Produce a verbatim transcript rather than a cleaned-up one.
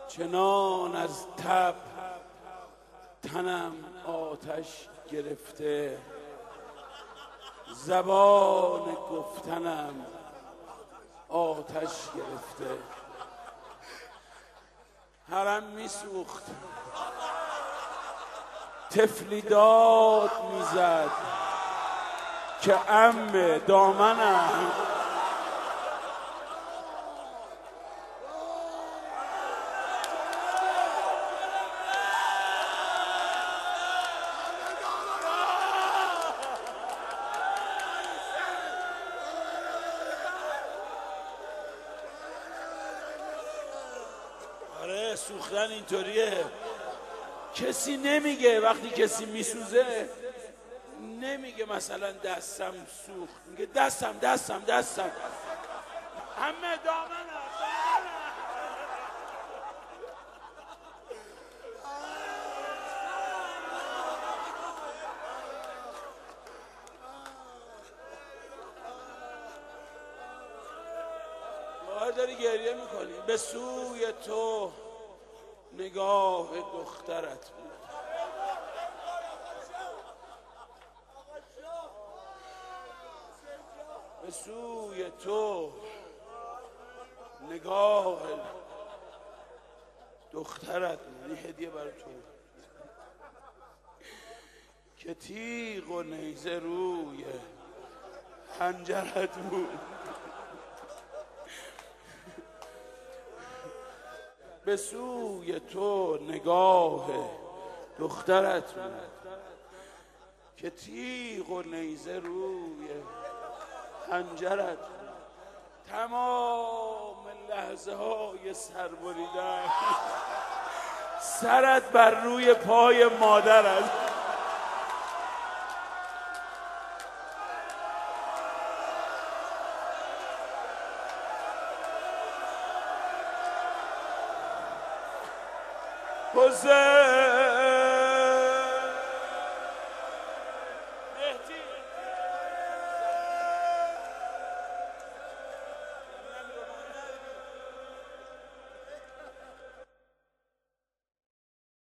چنان از تب تنم آتش گرفته، زبان گفتنم آتش گرفته. حرم میسوخت، طفلی داد میزد که عم دامنم آره سوختن اینطوریه. کسی نمیگه وقتی کسی میسوزه نمیگه مثلا دستم سوخت، میگه دستم دستم دستم همه دامنم. باید داری گریه میکنی. به سوی تو نگاه دخترت بود، به سوی تو نگاه دخترت بود. این هدیه برای تو که تیغ و نیزه روی خنجرت بود. به سوی تو نگاه دخترت بود که تیغ و نیزه روی خنجرت بود. تمام لحظه های سربریدن سرت بر روی پای مادرت. حسین